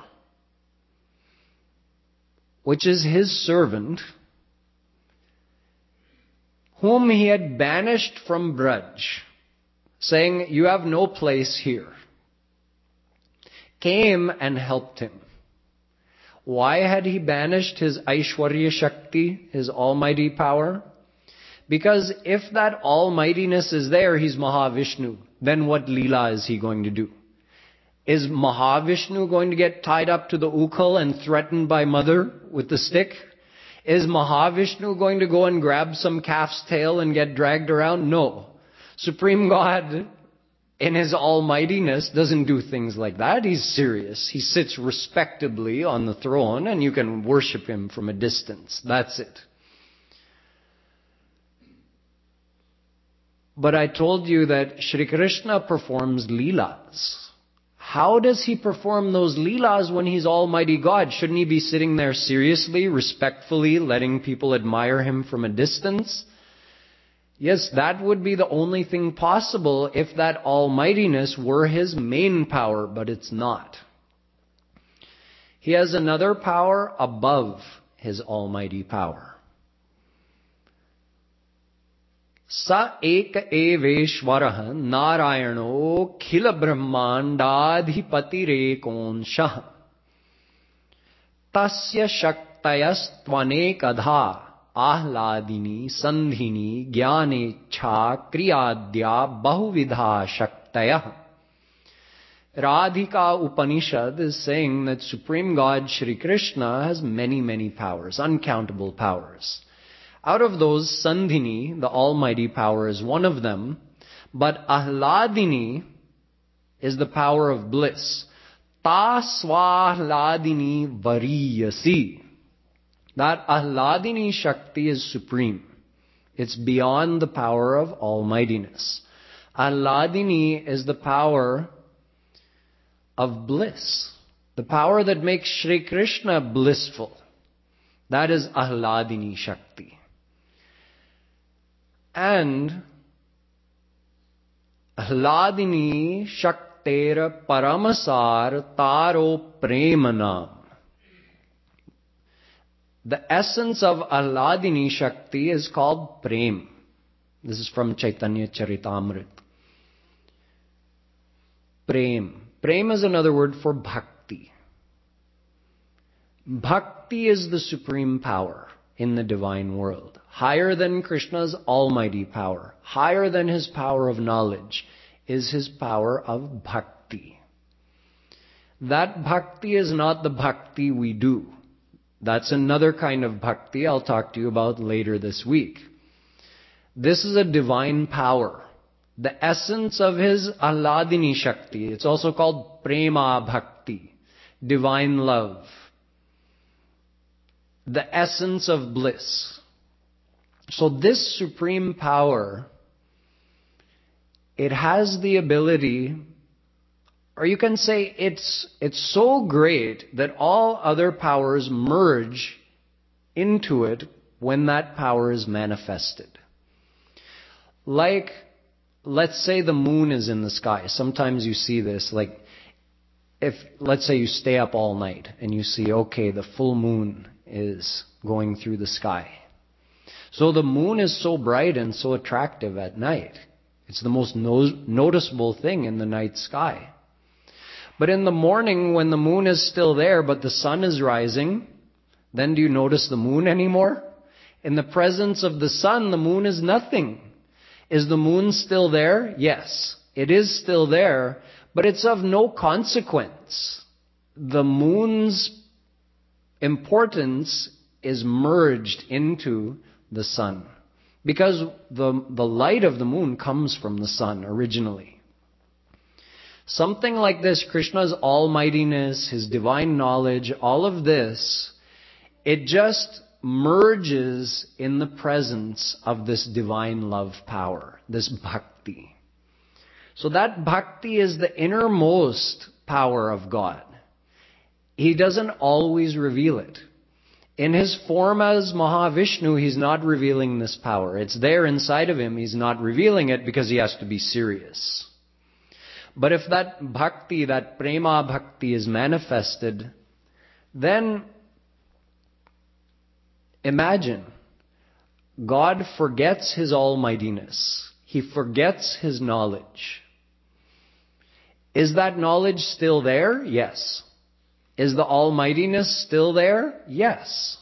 which is his servant, whom he had banished from Braj, saying, you have no place here, came and helped him. Why had he banished his Aishwarya Shakti, his almighty power? Because if that almightiness is there, he's Mahavishnu. Then what Leela is he going to do? Is Mahavishnu going to get tied up to the ukal and threatened by mother with the stick? Is Mahavishnu going to go and grab some calf's tail and get dragged around? No. Supreme God, in his almightiness, doesn't do things like that. He's serious. He sits respectably on the throne and you can worship him from a distance. That's it. But I told you that Shri Krishna performs leelas. How does he perform those leelas when he's Almighty God? Shouldn't he be sitting there seriously, respectfully, letting people admire him from a distance? Yes, that would be the only thing possible if that almightiness were his main power, but it's not. He has another power above his almighty power. Sa ek eveshwarah narayano khila brahmandadhipati rekonsha tasya shaktayastvanekadha ahladini sandhini jnanecha kriyadya bahuvidha shaktayah. Radhika Upanishad is saying that Supreme God Shri Krishna has many, many powers, uncountable powers. Out of those, Sandhini, the almighty power, is one of them. But Ahladini is the power of bliss. Ta swahladini variyasi. That Ahladini Shakti is supreme. It's beyond the power of almightiness. Ahladini is the power of bliss. The power that makes Shri Krishna blissful. That is Ahladini Shakti. And Ahladini Shaktera Paramasar Taro Premanam. The essence of Ahladini Shakti is called Prem. This is from Chaitanya Charitamrita. Prem. Prem is another word for bhakti. Bhakti is the supreme power in the divine world. Higher than Krishna's almighty power, higher than his power of knowledge, is his power of bhakti. That bhakti is not the bhakti we do. That's another kind of bhakti I'll talk to you about later this week. This is a divine power. The essence of his Ahladini Shakti. It's also called Prema Bhakti. Divine love. The essence of bliss. So this supreme power, it has the ability, or you can say it's, it's so great that all other powers merge into it when that power is manifested. Like, let's say the moon is in the sky. Sometimes you see this, like, if, let's say you stay up all night and you see, okay, the full moon is going through the sky. So the moon is so bright and so attractive at night. It's the most no- noticeable thing in the night sky. But in the morning, when the moon is still there, but the sun is rising, then do you notice the moon anymore? In the presence of the sun, the moon is nothing. Is the moon still there? Yes, it is still there, but it's of no consequence. The moon's importance is merged into the sun because the, the light of the moon comes from the sun originally. Something like this, Krishna's almightiness, his divine knowledge, all of this, it just merges in the presence of this divine love power, this bhakti. So that bhakti is the innermost power of God. He doesn't always reveal it. In his form as Mahavishnu, he's not revealing this power. It's there inside of him. He's not revealing it because he has to be serious. But if that bhakti, that prema bhakti is manifested, then imagine, God forgets his almightiness. He forgets his knowledge. Is that knowledge still there? Yes. Is the almightiness still there? Yes.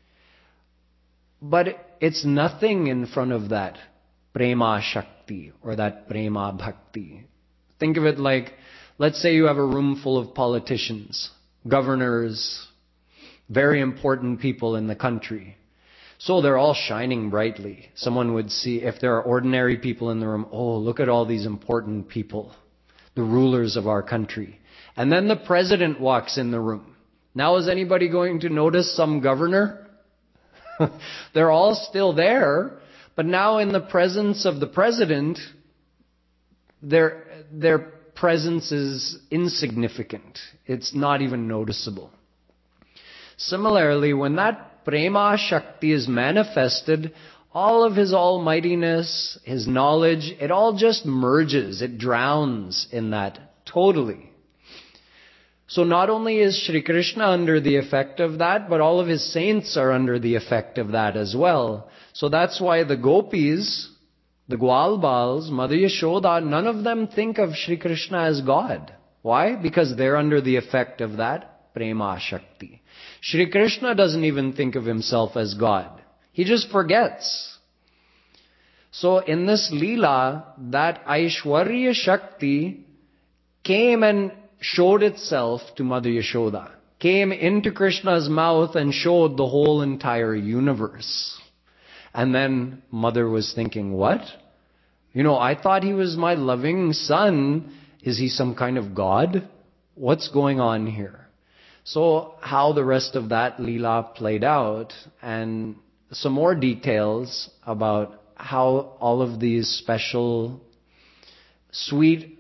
But it's nothing in front of that prema shakti or that prema bhakti. Think of it like, let's say you have a room full of politicians, governors, very important people in the country. So they're all shining brightly. Someone would see, if there are ordinary people in the room, oh, look at all these important people, the rulers of our country. And then the president walks in the room. Now is anybody going to notice some governor? They're all still there, but now in the presence of the president, their, their presence is insignificant. It's not even noticeable. Similarly, when that prema shakti is manifested, all of his almightiness, his knowledge, it all just merges, it drowns in that totally. So not only is Shri Krishna under the effect of that, but all of his saints are under the effect of that as well. So that's why the gopis, the Gwalbals, Mother Yashoda, none of them think of Shri Krishna as God. Why? Because they're under the effect of that prema shakti. Shri Krishna doesn't even think of himself as God. He just forgets. So in this Leela, that Aishwarya Shakti came and showed itself to Mother Yashoda, came into Krishna's mouth and showed the whole entire universe. And then Mother was thinking, what? You know, I thought he was my loving son. Is he some kind of God? What's going on here? So how the rest of that Leela played out, and some more details about how all of these special, sweet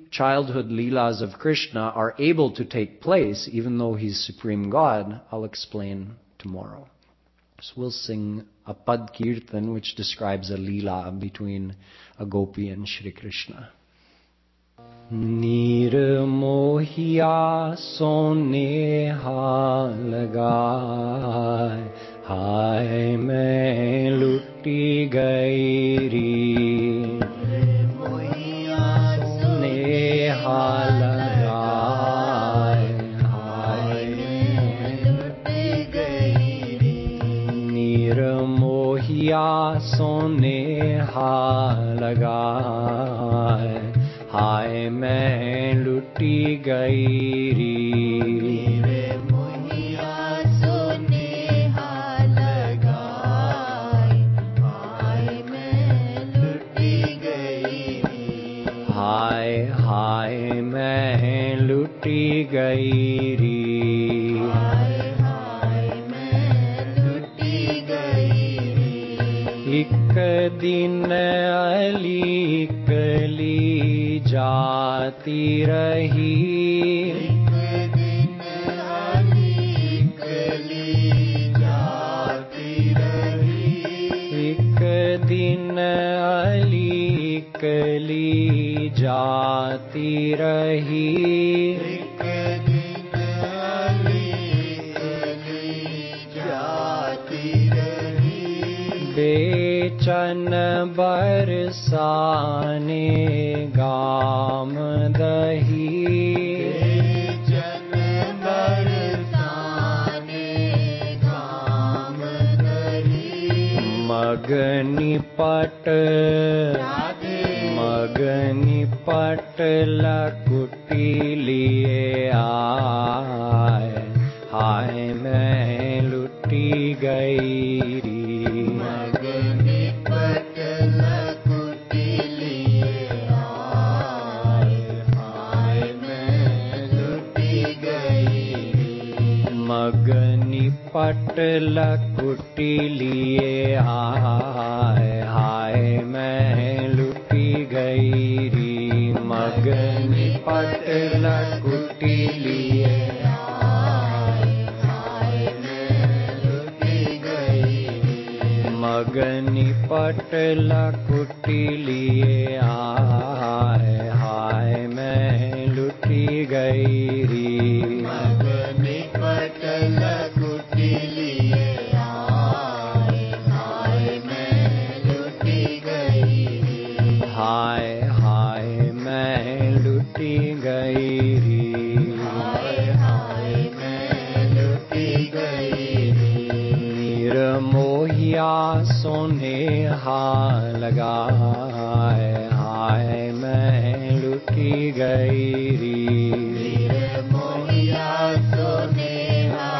childhood Leelas of Krishna are able to take place even though He's Supreme God, I'll explain tomorrow. So we'll sing a Pad Kirtan which describes a Leela between a Gopi and Shri Krishna. Nirmohiya soneha lagay, hai main lutti gairi. Nirmohiya soneha lagay, hai main lutti gairi. Nirmohiya soneha lagay, हाय मैं लुटी गई री. मेरे मोहिया सोनेहा लगाए, हाय मैं लुटी गई री. हाय हाय मैं लुटी गई री. हाय हाय मैं लुटी गई री. एक दिन अली कली जाती रही. एक दिन अली कली जाती रही. एक दिन अली कली जाती रही. एक दिन अली कली जाती रही. बेचन बरसाने गाम दही. बेचन बरसाने गाम दही. मगनी पट मगनी पट लकुटी लिए आए, हाय मैं लुटी गई री. मगनी पट लकुटी लिए आए, हाय मैं लुटी गई री. मगनी पट लकुटी लिए आए, हाय मैं लुटी गई री. मगनी पट लकुटी लिए आए, हाय मैं लुटी गई री. मगनी पट लकुटी लिए आए, हाय मैं लुटी गई री. मगनी पट लकुटी लिए आए, हाय मैं लुटी गई री. हाय हाय मैं लुटी गई री. हाय हाय मैं लुटी गई री. निर्मोहिया सोनेहा लगाए, हाय मैं लुटी गई री. निर्मोहिया सोनेहा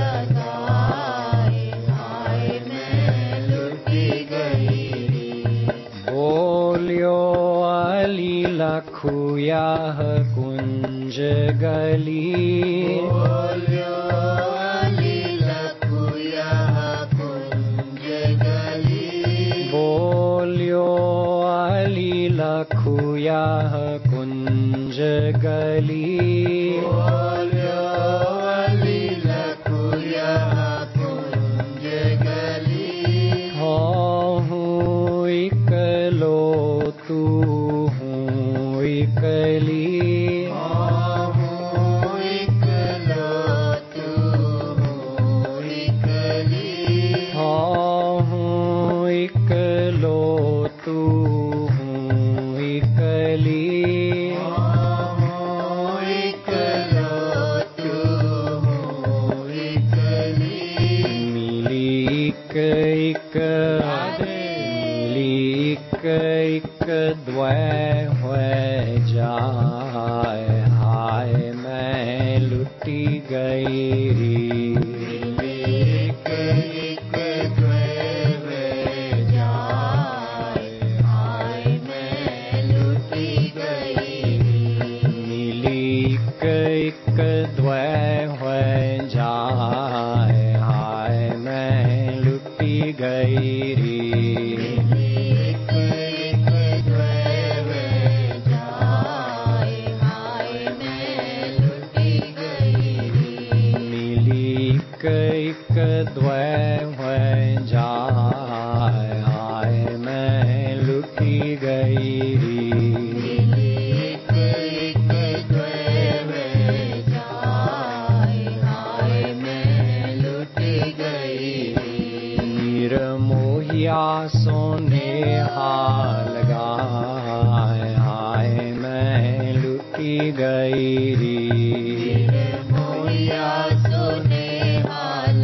लगाए, हाय मैं लुटी गई री. बोलियो अली लखुया कुंज गली. बोलियो अली लखुया कुंज गली. बोलियो अली लखुया कुंज गली. बोलियो अली लखुया कुंज गली. हूँ इकलो तू हूँ इकली. हूँ इकलो तू हूँ इकली. हूँ इकलो तू हूँ इकली. हूँ इकलो तू हूँ इकली. मिली इक इक मिली इक इक द्वै हुए जाए, हाय मैं लुटी गई री. एक एक द्वै हुए जाए, हाय मैं लुटी गई री. मिली इक इक द्वै हुए जाए, हाय मैं लुटी गई री. एक एक द्वै हुए जाए, एक एक द्वै हुए जाए, हाय मैं लुटी गई री। एक एक द्वै हुए जाए, हाय मैं लुटी गई री। निर्मोहिया सोने हाल गाए, हाय मैं लुटी गई री। निर्मोहिया सोने हाल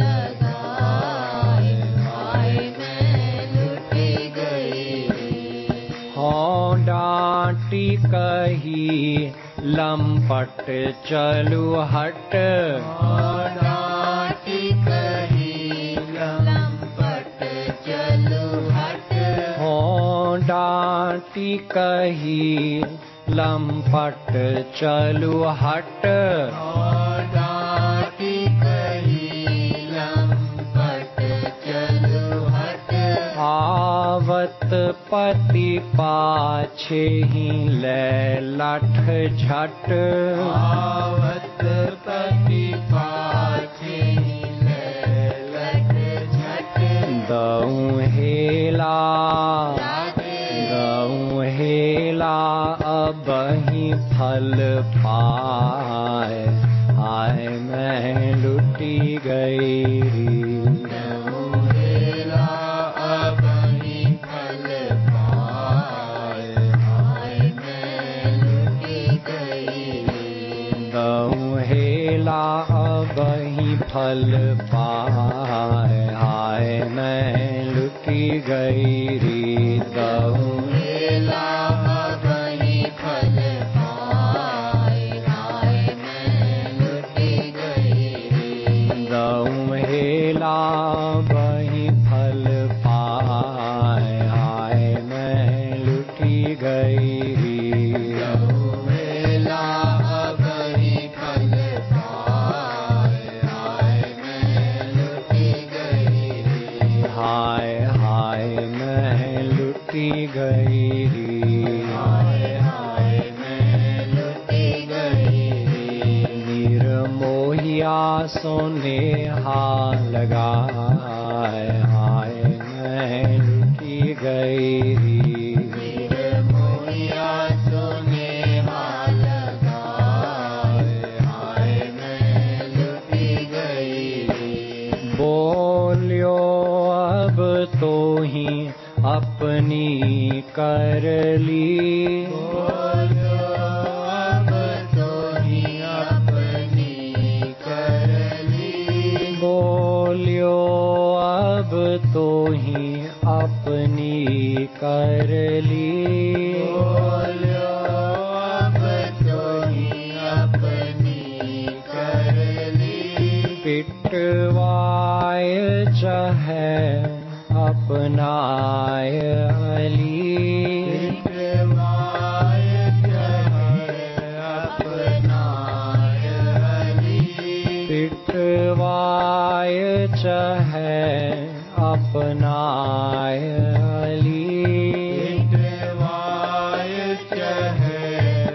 गाए, हाय मैं लुटी गई री। हों डांटी कही लंपट चलू हट, हों डांटी कही लंपट चलू हट। हों डांटी कही लंपट चलू हट। हों डांटी कही लंपट चलू हट। आवत पति पाछे ही ले लठ झट, आवत पति पाछे ही ले लठ झट। दऊं हेला राधे दऊं हेला अबहि फल पाए, हाय मैं लुटी गई री। दऊं हेला अबहि फल पाए, हाय मैं लुटी गई री। दऊं हेला अबहि फल पाए, हाय मैं लुटी गई री। दऊं हेला अबहि फल पाए, हाय मैं लुटी गई री। दऊं हेला अबहि फल पाए, हाय मैं लुटी गई री। दऊं हेला अबहि फल पाए, हाय मैं लुटी गई री। हाय हाय मैं लुटी गई री। हाय हाय मैं लुटी गई री। निर्मोहिया सोने हाल गाए, हाय मैं लुटी गई री। निर्मोहिया सोने हाल गाए, हाय मैं लुटी गई री। बोलियो अब तो ही अपनी कर ली, बोलो अब तो ही अपनी कर ली। बोलियो अब तो ही अपनी कर ली। बोलो अब तो ही अपनी कर ली। पिटवाय चाहे अपनाय अली, पिटवाय चाहे अपनाय अली। पिटवाय चाहे अपनाय अली। पिटवाय चाहे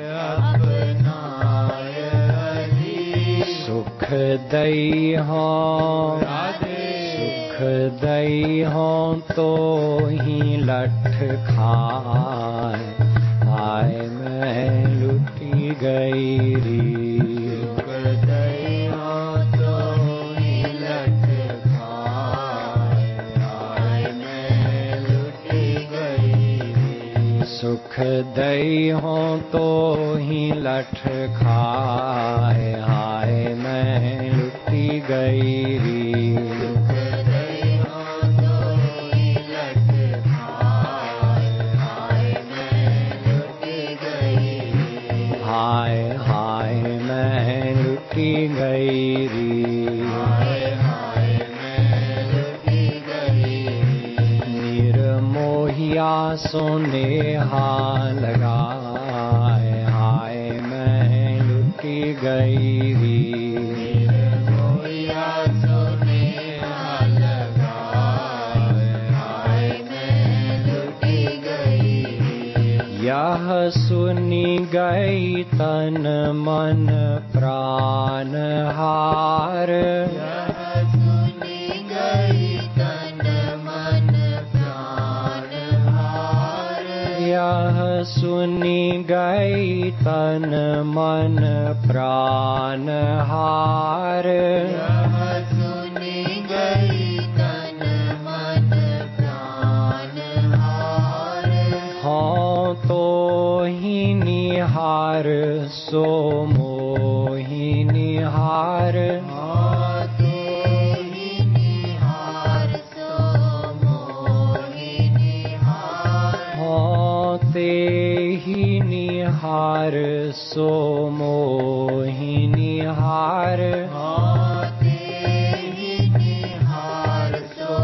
अपनाय अली। सुख दई हों राधे सुख दई हों तो ही लठ खाए, हाय मैं लुटी गई री। सुख दई हों तो ही लठ खाए, हाय मैं लुटी गई री। सुख दई हों तो ही लठ खाए, हाय मैं लुटी गई री। सुख दई हों तो ही लठ खाए, हाय मैं लुटी गई री। हाय हाय मैं लुटी गई री। हाय हाय मैं लुटी गई री। निर्मोहिया सोने हाल गाए, हाय मैं लुटी गई री। निर्मोहिया सोने हाल गाए, हाय मैं लुटी गई री। यह सुनी गई तन मन प्राण हार, यह सुनी गई तन मन प्राण हार। यह सुनी गई तन मन प्राण हार। हाँ तो ही निहार सो मोहि निहार। हाँ तो ही निहार सो मोहि निहार। हाँ ते ही निहार सो मोहि निहार। हाँ ते ही निहार सो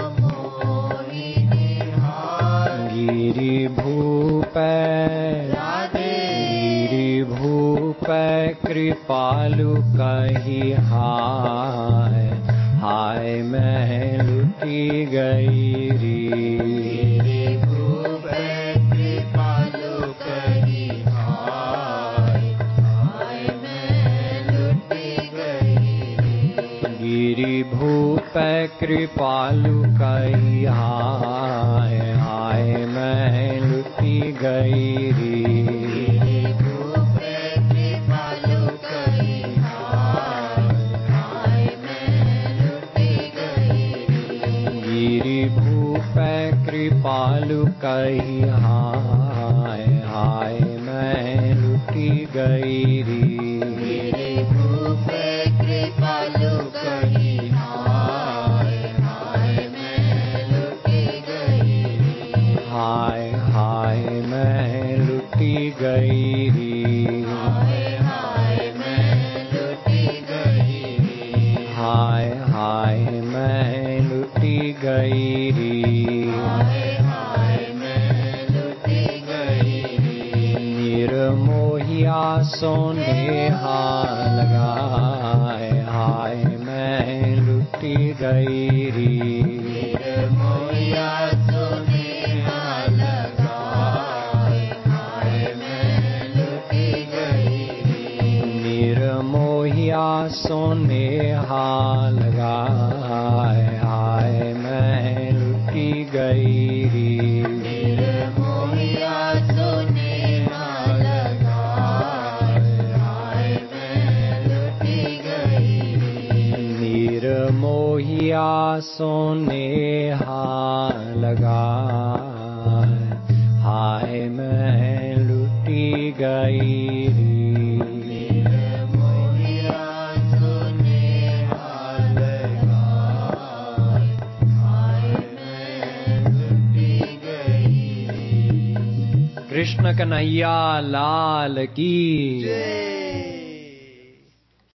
मोहि निहार। गिरि भूपै राधे गिरि भूपै कृपालु कही हाय। हाय मैं लुटी गई री। गिरि भूपै कृपालु कही हाय। हाय मैं लुटी गई रे। गिरि भूपै कृपालु कही हाय। हाय मैं लुटी गई री। गिरि भूपै कृपालु कही हाय। हाय मैं लुटी गई रे। गिरि भूपै कृपालु कही हाय। हाय मैं लुटी गई री। गिरि भूपै कृपालु कही हाय। हाय मैं लुटी गई रे। हाय हाय मैं लुटी गई री। हाय हाय मैं लुटी गई रे। हाय हाय मैं लुटी गई री। हाय हाय मैं लुटी गई रे। निर्मोहिया सोनेहा लगाए। हाय मैं लुटी गई री। निर्मोहिया सुनेहा लगाए। हाय मैं लुटी गई रे। निर्मोहिया सोनेहा लगाए। हाय मैं लुटी गई री। निर्मोहिया सुनेहा लगाए। हाय मैं लुटी गई रे। निर्मोहिया सोनेहा लगाए। हाय मैं लुटी गई री। निर्मोहिया सुनेहा लगाए। हाय मैं लुटी गई रे। कृष्ण कन्हैया लाल की जय।